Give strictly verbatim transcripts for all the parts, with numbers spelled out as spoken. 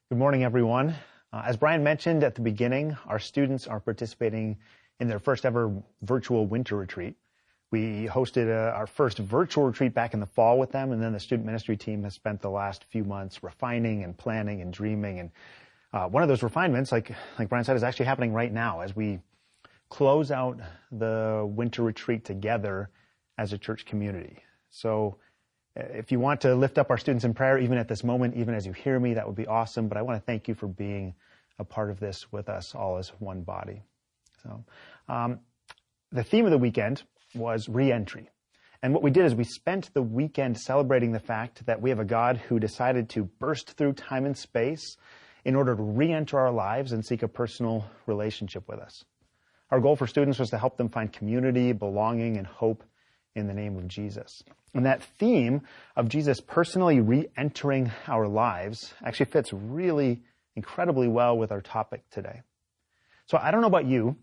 Good morning, everyone. Uh, as Brian mentioned at the beginning, our students are participating in their first ever virtual winter retreat. We hosted a, our first virtual retreat back in the fall with them, and then the student ministry team has spent the last few months refining and planning and dreaming. And uh, one of those refinements, like, like Brian said, is actually happening right now as we close out the winter retreat together as a church community. So if you want to lift up our students in prayer, even at this moment, even as you hear me, that would be awesome. But I want to thank you for being a part of this with us all as one body. So um, the theme of the weekend was re-entry. And what we did is we spent the weekend celebrating the fact that we have a God who decided to burst through time and space in order to re-enter our lives and seek a personal relationship with us. Our goal for students was to help them find community, belonging, and hope in the name of Jesus. And that theme of Jesus personally re-entering our lives actually fits really incredibly well with our topic today. So I don't know about you,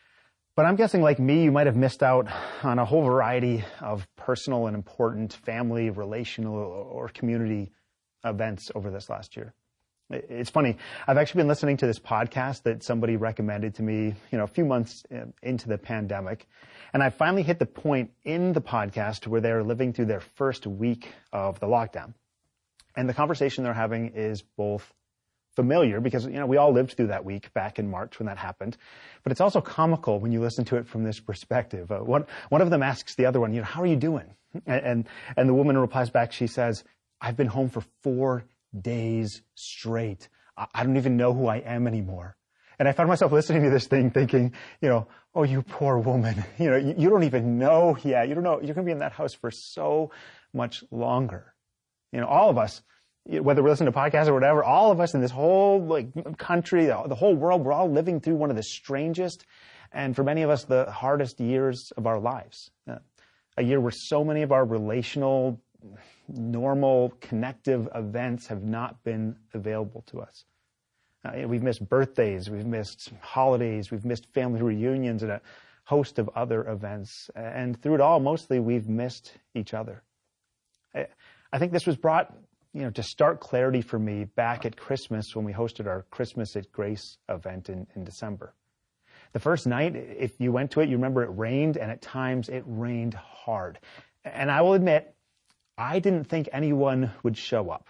but I'm guessing like me, you might have missed out on a whole variety of personal and important family, relational, or community events over this last year. It's funny. I've actually been listening to this podcast that somebody recommended to me, you know, a few months into the pandemic. And I finally hit the point in the podcast where they're living through their first week of the lockdown. And the conversation they're having is both familiar because, you know, we all lived through that week back in March when that happened. But it's also comical when you listen to it from this perspective. Uh, one, one of them asks the other one, you know, how are you doing? And, and, and the woman replies back, she says, I've been home for four days straight. I don't even know who I am anymore. And I found myself listening to this thing thinking, you know, oh, you poor woman. You know, you, you don't even know yet. You don't know. You're going to be in that house for so much longer. You know, all of us, whether we're listening to podcasts or whatever, all of us in this whole like country, the, the whole world, we're all living through one of the strangest and for many of us, the hardest years of our lives. Uh, a year where so many of our relational normal connective events have not been available to us. Uh, we've missed birthdays, we've missed holidays, we've missed family reunions and a host of other events. And through it all, mostly we've missed each other. I, I think this was brought, you know, to stark clarity for me back at Christmas when we hosted our Christmas at Grace event in, in December. The first night, if you went to it, you remember it rained, and at times it rained hard. And I will admit, I didn't think anyone would show up.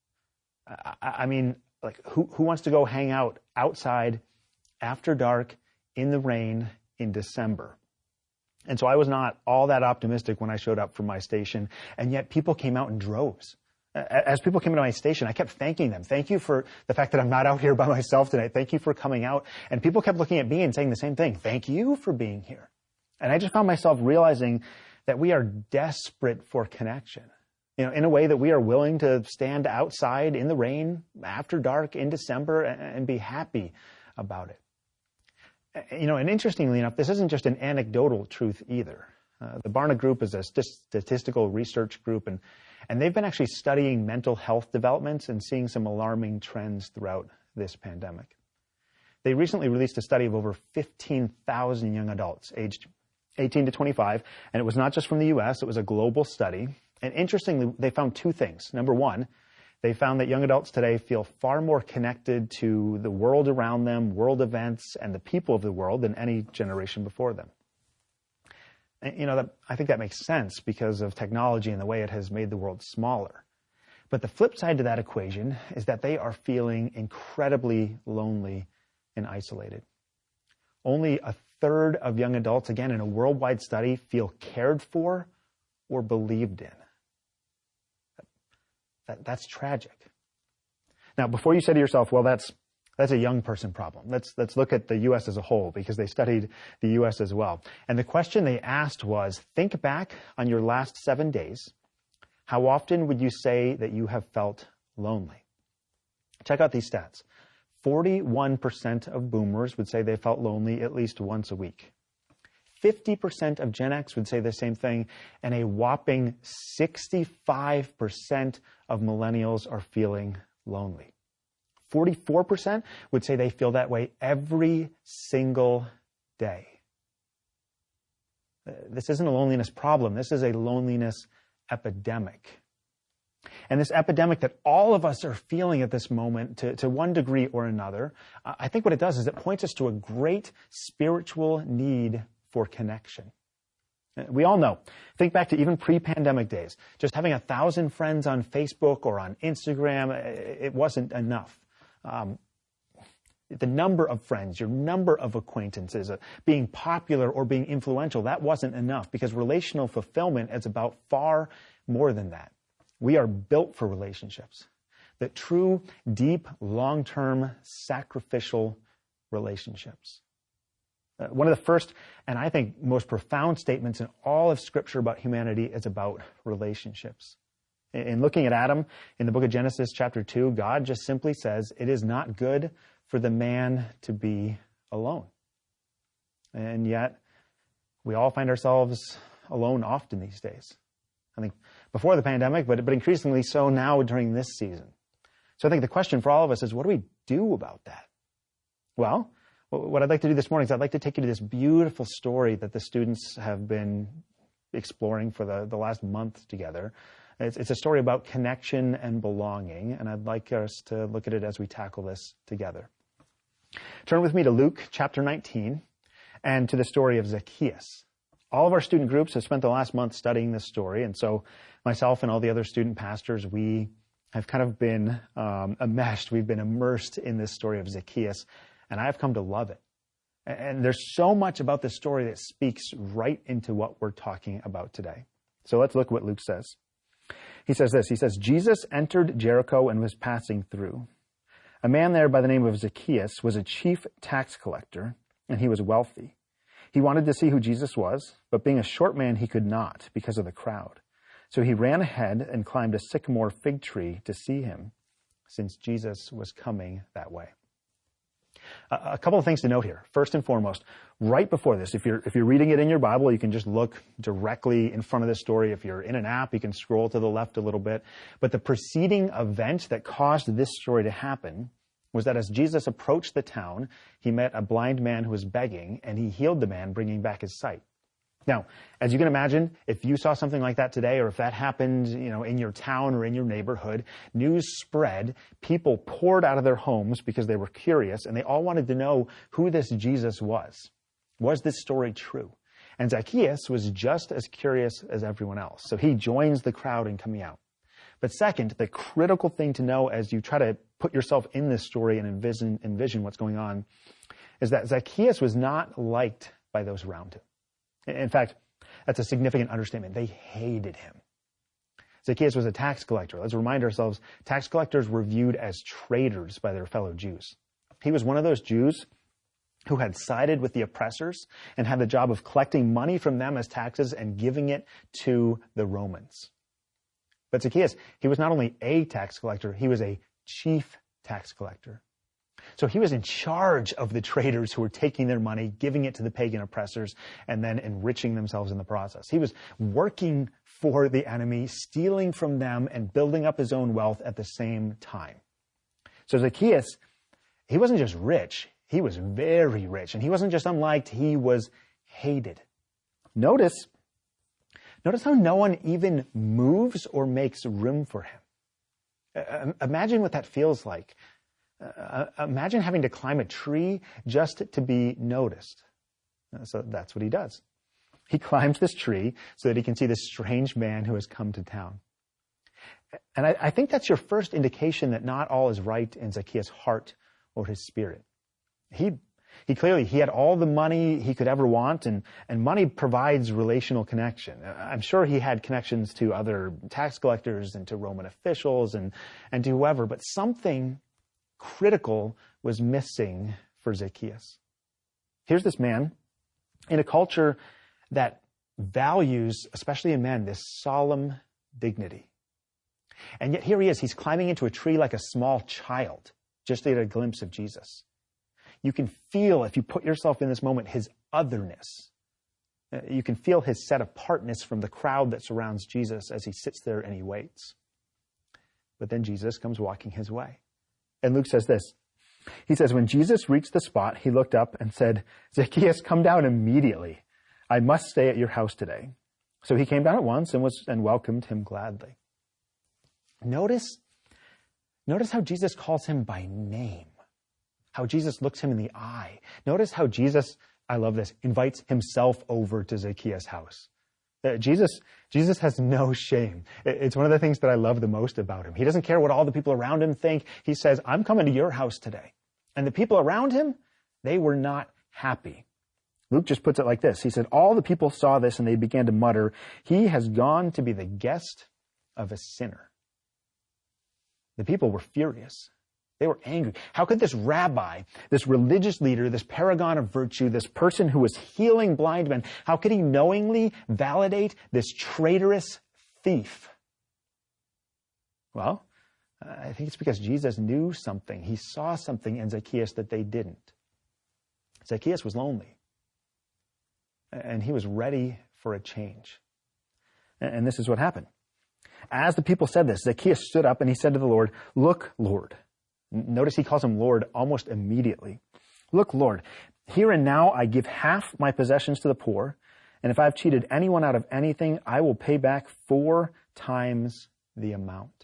I, I mean, like, who, who wants to go hang out outside after dark in the rain in December? And so I was not all that optimistic when I showed up for my station, and yet people came out in droves. As people came into my station, I kept thanking them. Thank you for the fact that I'm not out here by myself tonight. Thank you for coming out. And people kept looking at me and saying the same thing. Thank you for being here. And I just found myself realizing that we are desperate for connection, you know, in a way that we are willing to stand outside in the rain after dark in December and be happy about it. You know, and interestingly enough, this isn't just an anecdotal truth either. Uh, the Barna Group is a st- statistical research group, and, and they've been actually studying mental health developments and seeing some alarming trends throughout this pandemic. They recently released a study of over fifteen thousand young adults aged eighteen to twenty-five, and it was not just from the U S, it was a global study. And interestingly, they found two things. Number one, they found that young adults today feel far more connected to the world around them, world events, and the people of the world than any generation before them. And, you know, that, I think that makes sense because of technology and the way it has made the world smaller. But the flip side to that equation is that they are feeling incredibly lonely and isolated. Only a third of young adults, again, in a worldwide study, feel cared for or believed in. That, that's tragic. Now, before you say to yourself, well, that's that's a young person problem. Let's let's look at the U S as a whole, because they studied the U S as well. And the question they asked was, think back on your last seven days. How often would you say that you have felt lonely? Check out these stats. forty-one percent of boomers would say they felt lonely at least once a week. fifty percent of Gen X would say the same thing, and a whopping sixty-five percent of millennials are feeling lonely. forty-four percent would say they feel that way every single day. This isn't a loneliness problem. This is a loneliness epidemic. And this epidemic that all of us are feeling at this moment to, to one degree or another, uh, I think what it does is it points us to a great spiritual need for connection. We all know. Think back to even pre-pandemic days. Just having a thousand friends on Facebook or on Instagram, it wasn't enough. Um, the number of friends, your number of acquaintances, uh, being popular or being influential, that wasn't enough because relational fulfillment is about far more than that. We are built for relationships. That true, deep, long-term, sacrificial relationships. Uh, one of the first, and I think most profound statements in all of Scripture about humanity is about relationships. In, in looking at Adam, in the book of Genesis chapter two, God just simply says, it is not good for the man to be alone. And yet, we all find ourselves alone often these days. I think before the pandemic, but, but increasingly so now during this season. So I think the question for all of us is, what do we do about that? Well, what I'd like to do this morning is I'd like to take you to this beautiful story that the students have been exploring for the, the last month together. It's, it's a story about connection and belonging, and I'd like us to look at it as we tackle this together. Turn with me to Luke chapter nineteen and to the story of Zacchaeus. All of our student groups have spent the last month studying this story, and so myself and all the other student pastors, we have kind of been um, enmeshed. We've been immersed in this story of Zacchaeus, and I've come to love it. And there's so much about this story that speaks right into what we're talking about today. So let's look what Luke says. He says this, he says, Jesus entered Jericho and was passing through. A man there by the name of Zacchaeus was a chief tax collector, and he was wealthy. He wanted to see who Jesus was, but being a short man, he could not because of the crowd. So he ran ahead and climbed a sycamore fig tree to see him, since Jesus was coming that way. A couple of things to note here. First and foremost, right before this, if you're if you're reading it in your Bible, you can just look directly in front of this story. If you're in an app, you can scroll to the left a little bit. But the preceding event that caused this story to happen was that as Jesus approached the town, he met a blind man who was begging, and he healed the man, bringing back his sight. Now, as you can imagine, if you saw something like that today, or if that happened, you know, in your town or in your neighborhood, news spread, people poured out of their homes because they were curious, and they all wanted to know who this Jesus was. Was this story true? And Zacchaeus was just as curious as everyone else, so he joins the crowd in coming out. But second, the critical thing to know as you try to put yourself in this story and envision, envision what's going on is that Zacchaeus was not liked by those around him. In fact, that's a significant understatement. They hated him. Zacchaeus was a tax collector. Let's remind ourselves, tax collectors were viewed as traitors by their fellow Jews. He was one of those Jews who had sided with the oppressors and had the job of collecting money from them as taxes and giving it to the Romans. But Zacchaeus, he was not only a tax collector, he was a chief tax collector. So he was in charge of the traders who were taking their money, giving it to the pagan oppressors, and then enriching themselves in the process. He was working for the enemy, stealing from them, and building up his own wealth at the same time. So Zacchaeus, he wasn't just rich, he was very rich. And he wasn't just unliked, he was hated. Notice, notice how no one even moves or makes room for him. Uh, imagine what that feels like. Uh, imagine having to climb a tree just to be noticed. So that's what he does. He climbs this tree so that he can see this strange man who has come to town. And I, I think that's your first indication that not all is right in Zacchaeus' heart or his spirit. He he clearly, he had all the money he could ever want, and, and money provides relational connection. I'm sure he had connections to other tax collectors and to Roman officials and, and to whoever, but something critical was missing for Zacchaeus. Here's this man in a culture that values, especially in men, this solemn dignity. And yet here he is, he's climbing into a tree like a small child, just to get a glimpse of Jesus. You can feel, if you put yourself in this moment, his otherness. You can feel his set apartness from the crowd that surrounds Jesus as he sits there and he waits. But then Jesus comes walking his way. And Luke says this. He says, when Jesus reached the spot, he looked up and said, Zacchaeus, come down immediately. I must stay at your house today. So he came down at once and was and welcomed him gladly. Notice, notice how Jesus calls him by name, how Jesus looks him in the eye. Notice how Jesus, I love this, invites himself over to Zacchaeus' house. Uh, Jesus, Jesus has no shame. It's one of the things that I love the most about him. He doesn't care what all the people around him think. He says, I'm coming to your house today. And the people around him, they were not happy. Luke just puts it like this. He said, all the people saw this and they began to mutter, he has gone to be the guest of a sinner. The people were furious. They were angry. How could this rabbi, this religious leader, this paragon of virtue, this person who was healing blind men, how could he knowingly validate this traitorous thief? Well, I think it's because Jesus knew something. He saw something in Zacchaeus that they didn't. Zacchaeus was lonely, and he was ready for a change. And this is what happened. As the people said this, Zacchaeus stood up and he said to the Lord, look, Lord. Notice he calls him Lord almost immediately. Look, Lord, here and now I give half my possessions to the poor, and if I've cheated anyone out of anything, I will pay back four times the amount.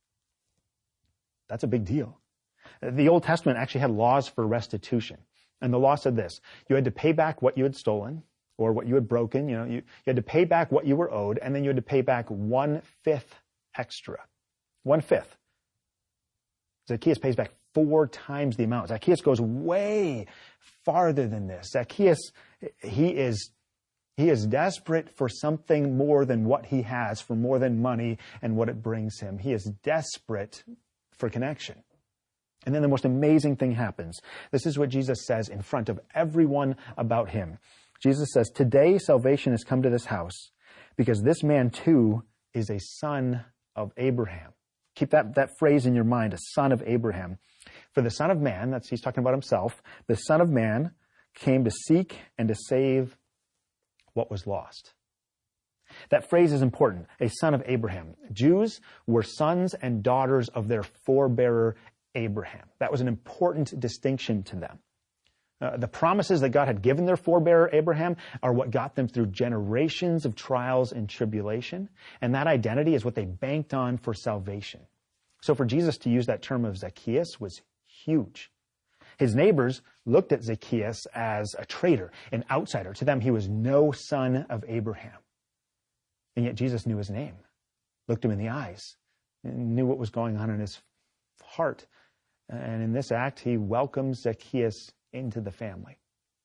That's a big deal. The Old Testament actually had laws for restitution. And the law said this: you had to pay back what you had stolen or what you had broken. You know, you, you had to pay back what you were owed, and then you had to pay back one-fifth extra. One-fifth. Zacchaeus pays back four times the amount. Zacchaeus goes way farther than this. Zacchaeus, he is, he is desperate for something more than what he has, for more than money and what it brings him. He is desperate for connection. And then the most amazing thing happens. This is what Jesus says in front of everyone about him. Jesus says, today salvation has come to this house because this man too is a son of Abraham. Keep that, that phrase in your mind, a son of Abraham. For the Son of Man, that's he's talking about himself, the Son of Man came to seek and to save what was lost. That phrase is important, a son of Abraham. Jews were sons and daughters of their forebearer Abraham. That was an important distinction to them. Uh, the promises that God had given their forebearer Abraham are what got them through generations of trials and tribulation, and that identity is what they banked on for salvation. So for Jesus to use that term of Zacchaeus was huge. His neighbors looked at Zacchaeus as a traitor, an outsider. To them, he was no son of Abraham. And yet Jesus knew his name, looked him in the eyes, and knew what was going on in his heart. And in this act, he welcomes Zacchaeus into the family.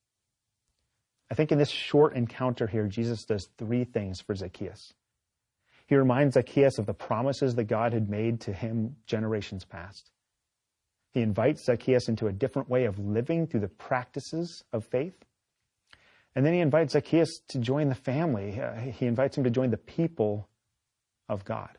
I think in this short encounter here, Jesus does three things for Zacchaeus. He reminds Zacchaeus of the promises that God had made to him generations past. He invites Zacchaeus into a different way of living through the practices of faith. And then he invites Zacchaeus to join the family. Uh, he invites him to join the people of God.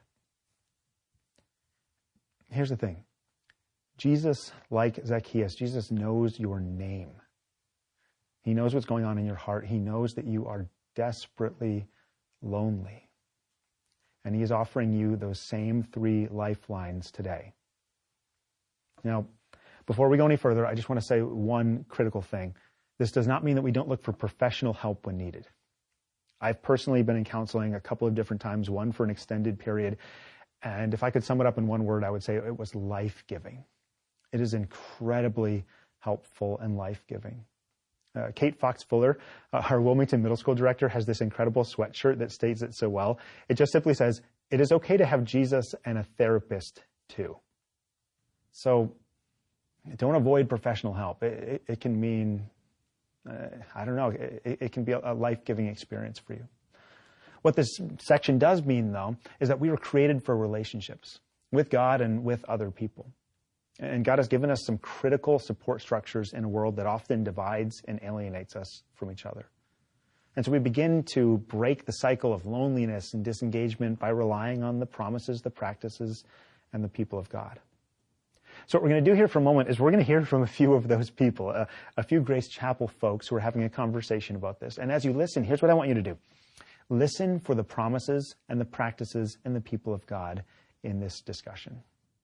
Here's the thing. Jesus, like Zacchaeus, Jesus knows your name. He knows what's going on in your heart. He knows that you are desperately lonely. And he is offering you those same three lifelines today. Now, before we go any further, I just want to say one critical thing. This does not mean that we don't look for professional help when needed. I've personally been in counseling a couple of different times, one for an extended period. And if I could sum it up in one word, I would say it was life-giving. It is incredibly helpful and life-giving. Uh, Kate Fox Fuller, uh, our Wilmington Middle School director, has this incredible sweatshirt that states it so well. It just simply says, it is okay to have Jesus and a therapist too. So don't avoid professional help. It, it, it can mean, uh, I don't know, it, it can be a, a life-giving experience for you. What this section does mean, though, is that we were created for relationships with God and with other people. And God has given us some critical support structures in a world that often divides and alienates us from each other. And so we begin to break the cycle of loneliness and disengagement by relying on the promises, the practices, and the people of God. So what we're going to do here for a moment is we're going to hear from a few of those people, a, a few Grace Chapel folks who are having a conversation about this. And as you listen, here's what I want you to do. Listen for the promises and the practices and the people of God in this discussion.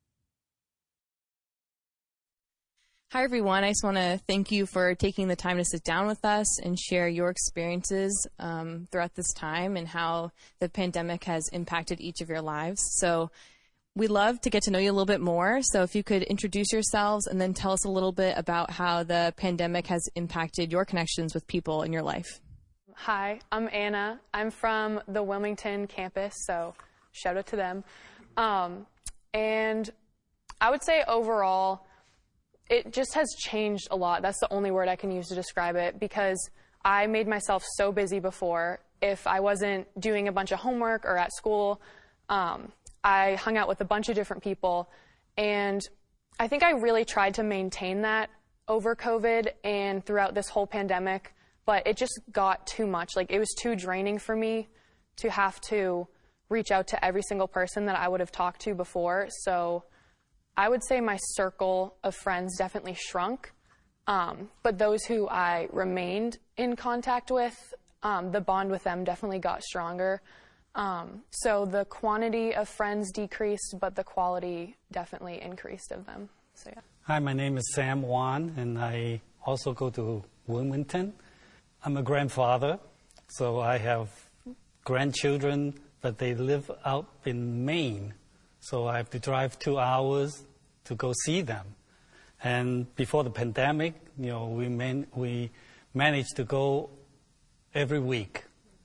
Hi, everyone. I just want to thank you for taking the time to sit down with us and share your experiences um, throughout this time and how the pandemic has impacted each of your lives. So We'd love to get to know you a little bit more. So if you could introduce yourselves and then tell us a little bit about how the pandemic has impacted your connections with people in your life. Hi, I'm Anna. I'm from the Wilmington campus, so shout out to them. Um, and I would say overall, it just has changed a lot. That's the only word I can use to describe it, because I made myself so busy before. If I wasn't doing a bunch of homework or at school, um, I hung out with a bunch of different people, and I think I really tried to maintain that over COVID and throughout this whole pandemic, but it just got too much. Like, it was too draining for me to have to reach out to every single person that I would have talked to before. So I would say my circle of friends definitely shrunk, um, but those who I remained in contact with, um, the bond with them definitely got stronger. Um, so the quantity of friends decreased, but the quality definitely increased of them. So yeah. Hi, my name is Sam Wan, and I also go to Wilmington. I'm a grandfather, so I have grandchildren, but they live out in Maine. So I have to drive two hours to go see them. And before the pandemic, you know, we man- we managed to go every week.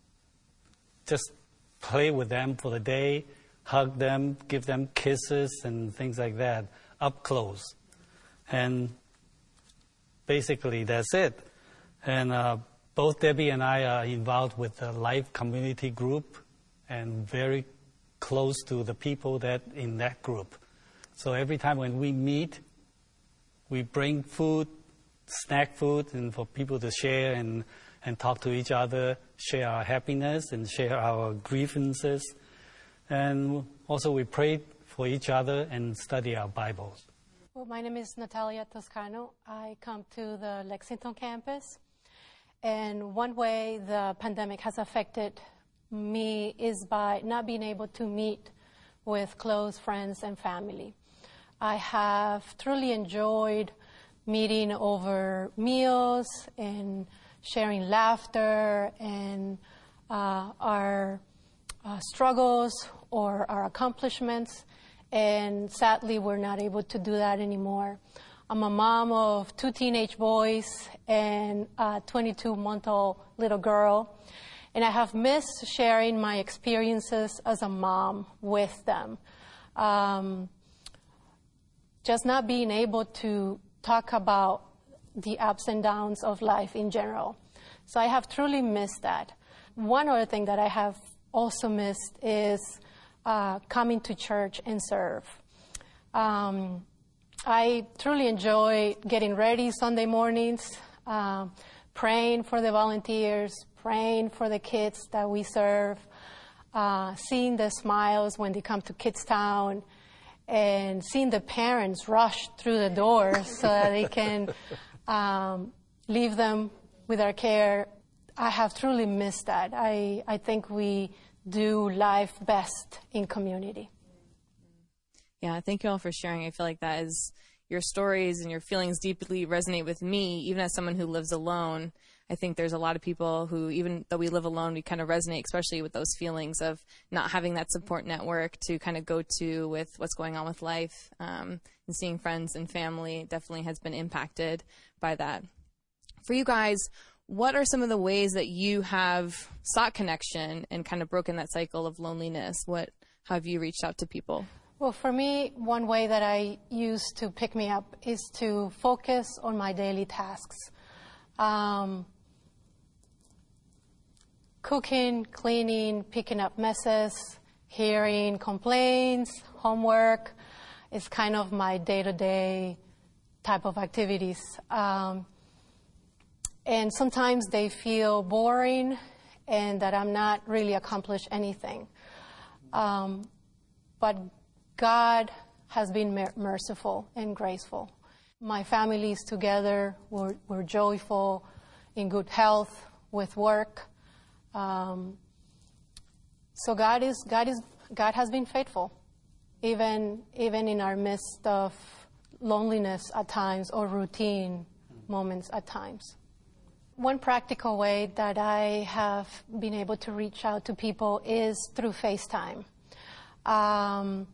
Just play with them for the day, hug them, give them kisses and things like that, up close. And basically that's it. And uh, both Debbie and I are involved with the Life Community Group and very close to the people that in that group. So every time when we meet, we bring food, snack food, and for people to share and and talk to each other, share our happiness and share our grievances. And also we pray for each other and study our Bibles. Well, my name is Natalia Toscano. I come to the Lexington campus. And one way the pandemic has affected me is by not being able to meet with close friends and family. I have truly enjoyed meeting over meals and sharing laughter and uh, our uh, struggles or our accomplishments, and sadly we're not able to do that anymore. I'm a mom of two teenage boys and a twenty-two-month-old little girl, and I have missed sharing my experiences as a mom with them. Um, just not being able to talk about the ups and downs of life in general. So I have truly missed that. One other thing that I have also missed is uh, coming to church and serve. Um, I truly enjoy getting ready Sunday mornings, uh, praying for the volunteers, praying for the kids that we serve, uh, seeing the smiles when they come to Kids Town, and seeing the parents rush through the doors so that they can um, leave them with our care. I have truly missed that. I, I think we do life best in community. Yeah, thank you all for sharing. I feel like that is, your stories and your feelings deeply resonate with me, even as someone who lives alone. I think there's a lot of people who, even though we live alone, we kind of resonate, especially with those feelings of not having that support network to kind of go to with what's going on with life. Um, and seeing friends and family definitely has been impacted by that. For you guys, what are some of the ways that you have sought connection and kind of broken that cycle of loneliness? What have you reached out to people? Well, for me, one way that I use to pick me up is to focus on my daily tasks. Um, cooking, cleaning, picking up messes, hearing complaints, homework is kind of my day-to-day type of activities. Um, and sometimes they feel boring and that I'm not really accomplished anything. Um, but God has been mer- merciful and graceful. My family is together. We're, we're joyful, in good health, with work. Um, so God is God is God has been faithful, even even in our midst of loneliness at times or routine moments at times. One practical way that I have been able to reach out to people is through FaceTime. Um,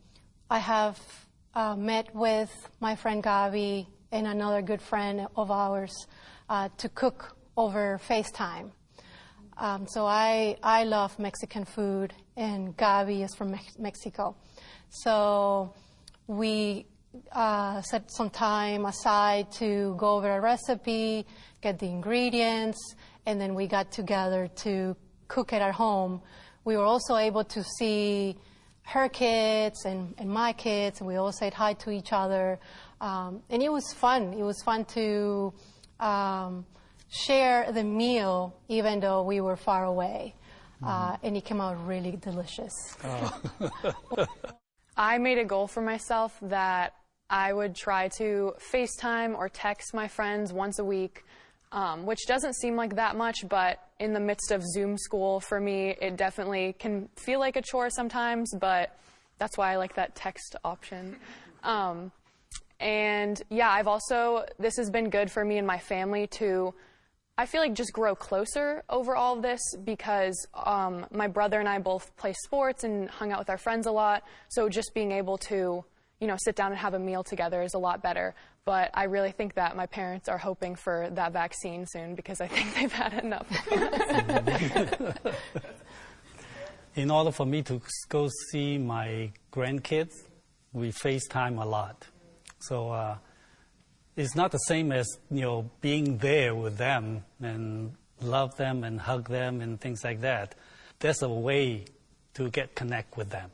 I have uh, met with my friend Gabi and another good friend of ours uh, to cook over FaceTime. Um, so I, I love Mexican food, and Gabi is from Mex- Mexico. So we uh, set some time aside to go over a recipe, get the ingredients, and then we got together to cook at our home. We were also able to see her kids and, and my kids, and we all said hi to each other. Um, and it was fun. It was fun to um, share the meal, even though we were far away. Uh, and it came out really delicious. Oh. I made a goal for myself that I would try to FaceTime or text my friends once a week, um, which doesn't seem like that much, but in the midst of Zoom school, for me, it definitely can feel like a chore sometimes, but that's why I like that text option. Um, and yeah, I've also, this has been good for me and my family to, I feel like, just grow closer over all of this, because um, my brother and I both play sports and hung out with our friends a lot. So just being able to, you know, sit down and have a meal together is a lot better. But I really think that my parents are hoping for that vaccine soon, because I think they've had enough. In order for me to go see my grandkids, we FaceTime a lot. So uh, it's not the same as, you know, being there with them and love them and hug them and things like that. There's a way to get connect with them.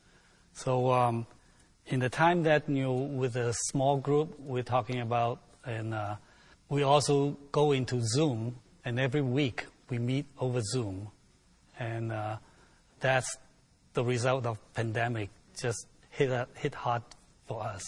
So um, in the time that, you know, with a small group we're talking about, and uh, we also go into Zoom, and every week we meet over Zoom. And uh, that's the result of pandemic, just hit, hit hard for us.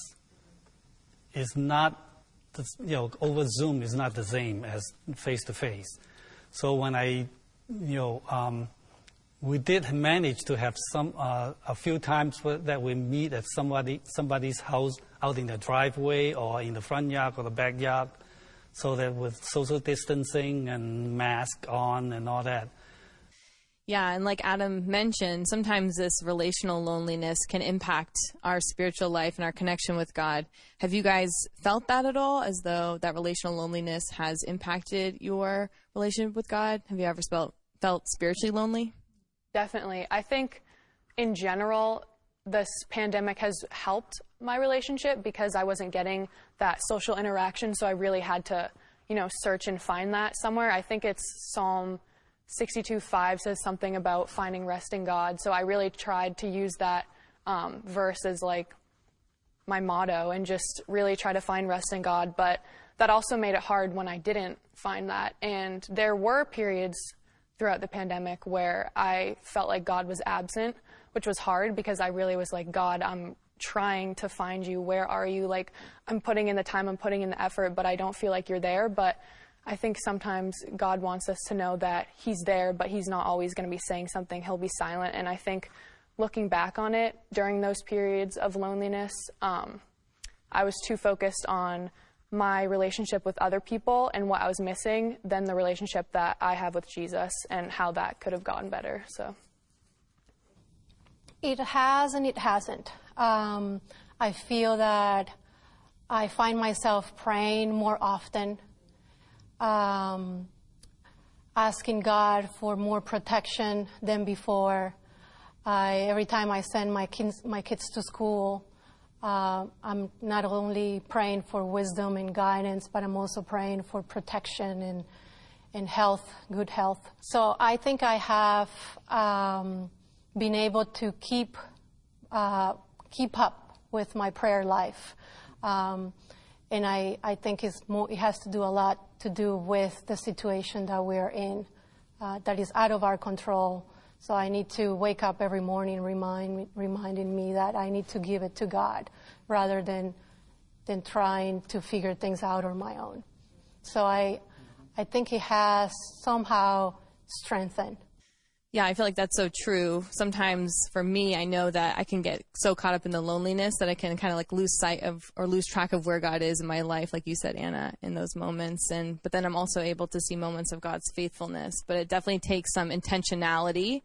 It's not, you know, over Zoom is not the same as face-to-face. So when I, you know, um, we did manage to have some uh, a few times that we meet at somebody somebody's house out in the driveway or in the front yard or the backyard, so that with social distancing and mask on and all that. Yeah, and like Adam mentioned, sometimes this relational loneliness can impact our spiritual life and our connection with God. Have you guys felt that at all, as though that relational loneliness has impacted your relationship with God? Have you ever felt, felt spiritually lonely? Definitely. I think in general, this pandemic has helped my relationship, because I wasn't getting that social interaction, so I really had to, you know, search and find that somewhere. I think it's Psalm sixty-two five says something about finding rest in God. So I really tried to use that um, verse as like my motto, and just really try to find rest in God. But that also made it hard when I didn't find that. And there were periods throughout the pandemic where I felt like God was absent, which was hard, because I really was like, God, I'm trying to find you. Where are you? Like, I'm putting in the time, I'm putting in the effort, but I don't feel like you're there. But I think sometimes God wants us to know that he's there, but he's not always going to be saying something. He'll be silent. And I think looking back on it during those periods of loneliness, um, I was too focused on my relationship with other people and what I was missing than the relationship that I have with Jesus and how that could have gotten better. So it has and it hasn't. Um, I feel that I find myself praying more often, um, asking God for more protection than before. I, every time I send my kids, my kids to school, uh, I'm not only praying for wisdom and guidance, but I'm also praying for protection and, and health, good health. So I think I have um, been able to keep uh, keep up with my prayer life. Um, and I, I think it's more, it has to do a lot to do with the situation that we're in, uh, that is out of our control. So I need to wake up every morning remind, reminding me that I need to give it to God rather than than trying to figure things out on my own. So I I think it has somehow strengthened. Yeah, I feel like that's so true. Sometimes for me, I know that I can get so caught up in the loneliness that I can kind of like lose sight of or lose track of where God is in my life, like you said, Anna, in those moments. And but then I'm also able to see moments of God's faithfulness. But it definitely takes some intentionality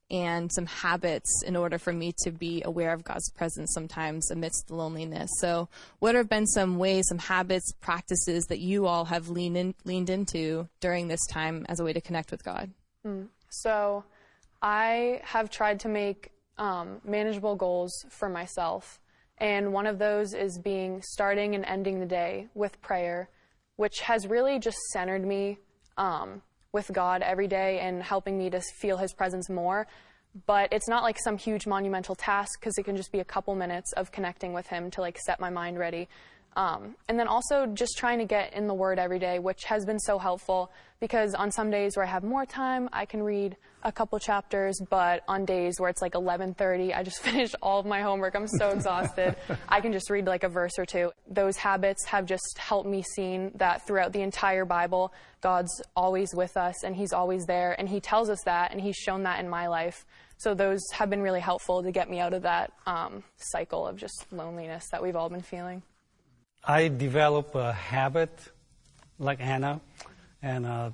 and some habits in order for me to be aware of God's presence sometimes amidst the loneliness. So what have been some ways, some habits, practices that you all have leaned in, leaned into during this time as a way to connect with God? Mm. So I have tried to make um, manageable goals for myself. And one of those is being starting and ending the day with prayer, which has really just centered me um, with God every day and helping me to feel His presence more. But it's not like some huge monumental task, because it can just be a couple minutes of connecting with Him to like set my mind ready. Um, and then also just trying to get in the Word every day, which has been so helpful, because on some days where I have more time, I can read a couple chapters, but on days where it's like eleven thirty, I just finished all of my homework, I'm so exhausted, I can just read like a verse or two. Those habits have just helped me see that throughout the entire Bible, God's always with us, and He's always there, and He tells us that, and He's shown that in my life. So those have been really helpful to get me out of that um, cycle of just loneliness that we've all been feeling. I developed a habit like Anna, and uh,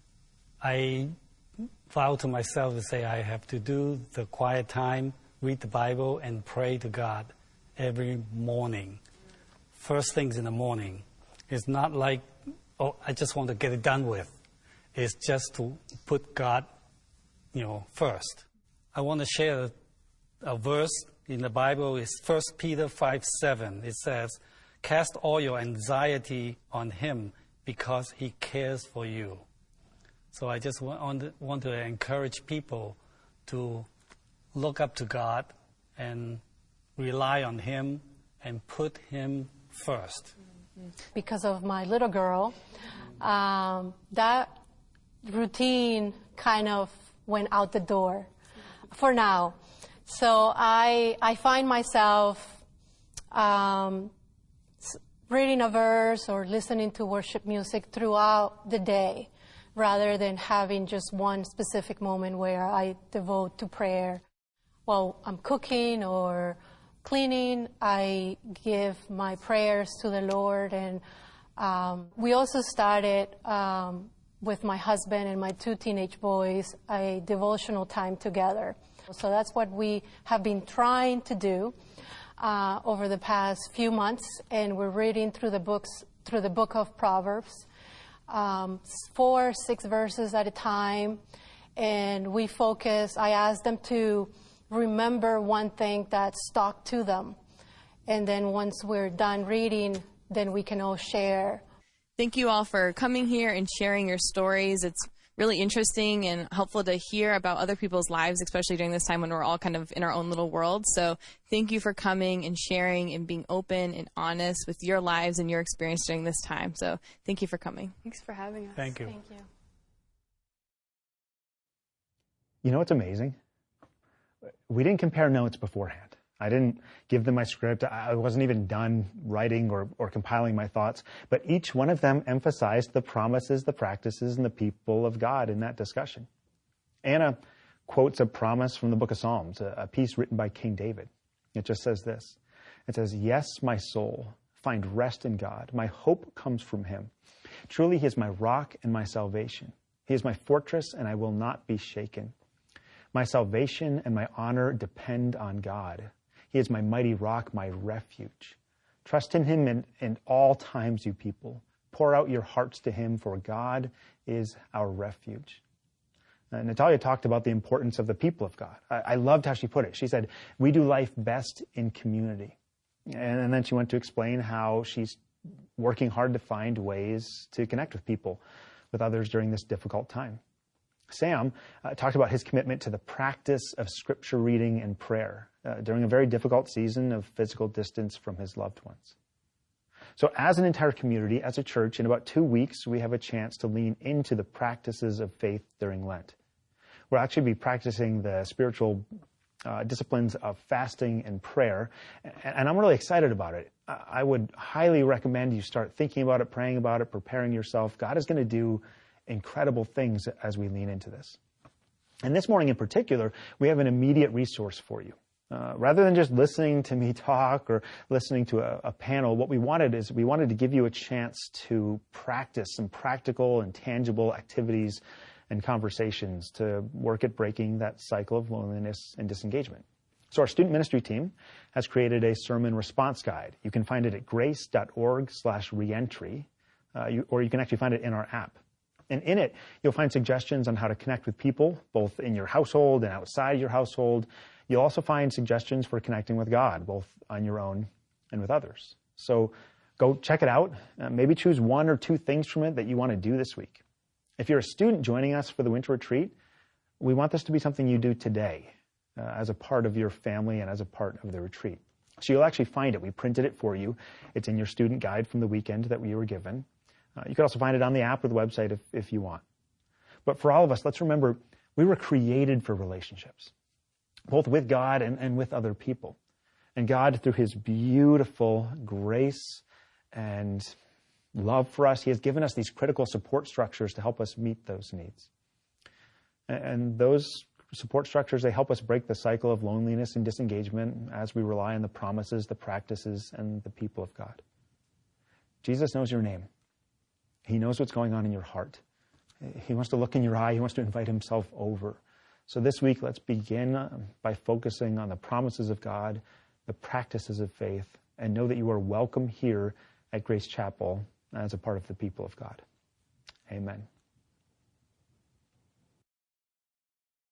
I vow to myself to say I have to do the quiet time, read the Bible, and pray to God every morning. First things in the morning. It's not like, oh, I just want to get it done with. It's just to put God, you know, first. I want to share a verse in the Bible. It's First Peter five seven. It says, "Cast all your anxiety on Him because He cares for you." So I just want, want to encourage people to look up to God and rely on Him and put Him first. Because of my little girl, um, that routine kind of went out the door for now. So I, I find myself um, reading a verse or listening to worship music throughout the day, rather than having just one specific moment where I devote to prayer. While I'm cooking or cleaning, I give my prayers to the Lord. And um, we also started um, with my husband and my two teenage boys a devotional time together. So that's what we have been trying to do uh, over the past few months, and we're reading through the books through the book of Proverbs. Um, four, six verses at a time, and we focus, I ask them to remember one thing that stuck to them, and then once we're done reading, then we can all share. Thank you all for coming here and sharing your stories. It's really interesting and helpful to hear about other people's lives, especially during this time when we're all kind of in our own little world. So thank you for coming and sharing and being open and honest with your lives and your experience during this time. So thank you for coming. Thanks for having us. Thank you. Thank you. You know what's amazing? We didn't compare notes beforehand. I didn't give them my script. I wasn't even done writing or, or compiling my thoughts. But each one of them emphasized the promises, the practices, and the people of God in that discussion. Anna quotes a promise from the book of Psalms, a, a piece written by King David. It just says this. It says, "Yes, my soul, find rest in God. My hope comes from Him. Truly, He is my rock and my salvation. He is my fortress, and I will not be shaken. My salvation and my honor depend on God. He is my mighty rock, my refuge. Trust in Him in, in all times, you people. Pour out your hearts to Him, for God is our refuge." Uh, Natalia talked about the importance of the people of God. I, I loved how she put it. She said, we do life best in community. And, and then she went to explain how she's working hard to find ways to connect with people, with others during this difficult time. Sam uh, talked about his commitment to the practice of scripture reading and prayer uh, during a very difficult season of physical distance from his loved ones. So as an entire community, as a church, in about two weeks, we have a chance to lean into the practices of faith during Lent. We'll actually be practicing the spiritual uh, disciplines of fasting and prayer, and, and I'm really excited about it. I would highly recommend you start thinking about it, praying about it, preparing yourself. God is going to do incredible things as we lean into this. And this morning in particular, we have an immediate resource for you. Uh, rather than just listening to me talk or listening to a, a panel, what we wanted is we wanted to give you a chance to practice some practical and tangible activities and conversations to work at breaking that cycle of loneliness and disengagement. So our student ministry team has created a sermon response guide. You can find it at grace.org slash reentry, uh, you, or you can actually find it in our app. And in it, you'll find suggestions on how to connect with people, both in your household and outside your household. You'll also find suggestions for connecting with God, both on your own and with others. So go check it out. Uh, maybe choose one or two things from it that you want to do this week. If you're a student joining us for the winter retreat, we want this to be something you do today uh, as a part of your family and as a part of the retreat. So you'll actually find it. We printed it for you. It's in your student guide from the weekend that we were given. Uh, you can also find it on the app or the website if, if you want. But for all of us, let's remember we were created for relationships, both with God and, and with other people. And God, through his beautiful grace and love for us, he has given us these critical support structures to help us meet those needs. And those support structures, they help us break the cycle of loneliness and disengagement as we rely on the promises, the practices, and the people of God. Jesus knows your name. He knows what's going on in your heart. He wants to look in your eye. He wants to invite himself over. So this week, let's begin by focusing on the promises of God, the practices of faith, and know that you are welcome here at Grace Chapel as a part of the people of God. Amen.